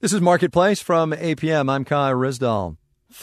This is Marketplace from APM. I'm Kai Rizdal.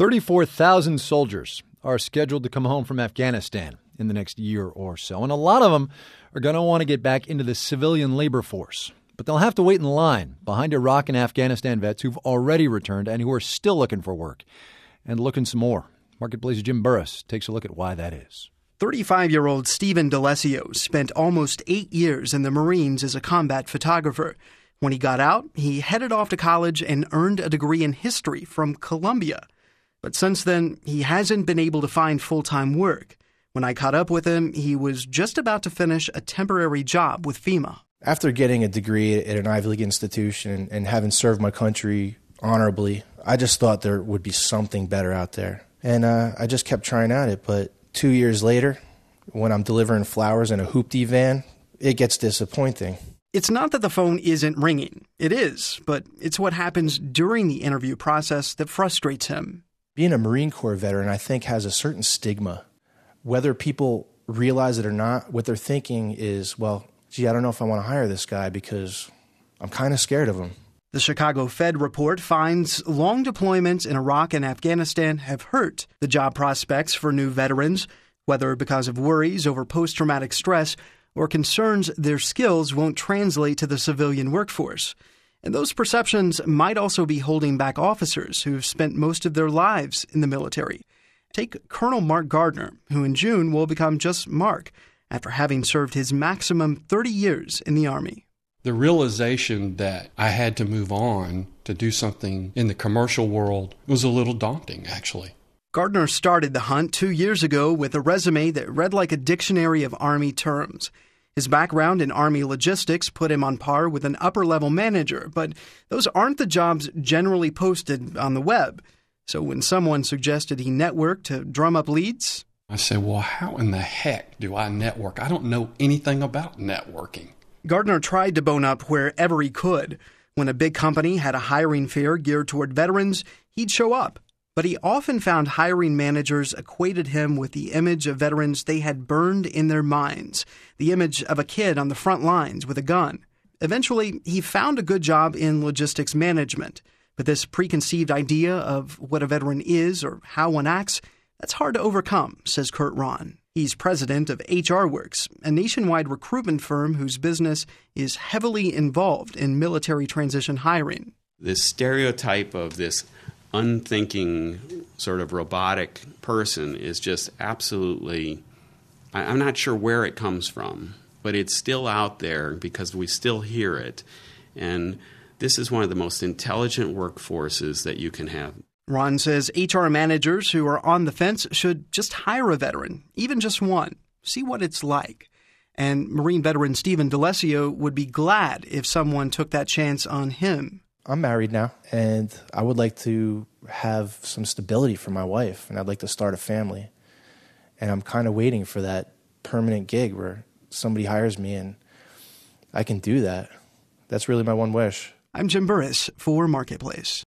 34,000 soldiers are scheduled to come home from Afghanistan in the next year or so, and a lot of them are going to want to get back into the civilian labor force. But they'll have to wait in line behind Iraq and Afghanistan vets who've already returned and who are still looking for work and looking some more. Marketplace's Jim Burris takes a look at why that is. 35-year-old Stephen D'Alessio spent almost 8 years in the Marines as a combat photographer. When he got out, he headed off to college and earned a degree in history from Columbia. But since then, he hasn't been able to find full-time work. When I caught up with him, he was just about to finish a temporary job with FEMA. After getting a degree at an Ivy League institution and having served my country honorably, I just thought there would be something better out there. And I just kept trying at it, but 2 years later, when I'm delivering flowers in a hoopty van, it gets disappointing. It's not that the phone isn't ringing. It is, but it's what happens during the interview process that frustrates him. Being a Marine Corps veteran, I think, has a certain stigma. Whether people realize it or not, what they're thinking is, well, gee, I don't know if I want to hire this guy because I'm kind of scared of him. The Chicago Fed report finds long deployments in Iraq and Afghanistan have hurt the job prospects for new veterans, whether because of worries over post-traumatic stress or concerns their skills won't translate to the civilian workforce. And those perceptions might also be holding back officers who've spent most of their lives in the military. Take Colonel Mark Gardner, who in June will become just Mark, after having served his maximum 30 years in the Army. The realization that I had to move on to do something in the commercial world was a little daunting, actually. Gardner started the hunt 2 years ago with a resume that read like a dictionary of Army terms. His background in Army logistics put him on par with an upper-level manager, but those aren't the jobs generally posted on the web. So when someone suggested he network to drum up leads, I said, well, how in the heck do I network? I don't know anything about networking. Gardner tried to bone up wherever he could. When a big company had a hiring fair geared toward veterans, he'd show up. But he often found hiring managers equated him with the image of veterans they had burned in their minds, the image of a kid on the front lines with a gun. Eventually, he found a good job in logistics management. But this preconceived idea of what a veteran is or how one acts, that's hard to overcome, says Kurt Ron. He's president of HR Works, a nationwide recruitment firm whose business is heavily involved in military transition hiring. This stereotype of this unthinking, sort of robotic person is just absolutely, I'm not sure where it comes from, but it's still out there because we still hear it. And this is one of the most intelligent workforces that you can have. Ron says HR managers who are on the fence should just hire a veteran, even just one, see what it's like. And Marine veteran Stephen D'Alessio would be glad if someone took that chance on him. I'm married now, and I would like to have some stability for my wife, and I'd like to start a family. And I'm kind of waiting for that permanent gig where somebody hires me and I can do that. That's really my one wish. I'm Jim Burris for Marketplace.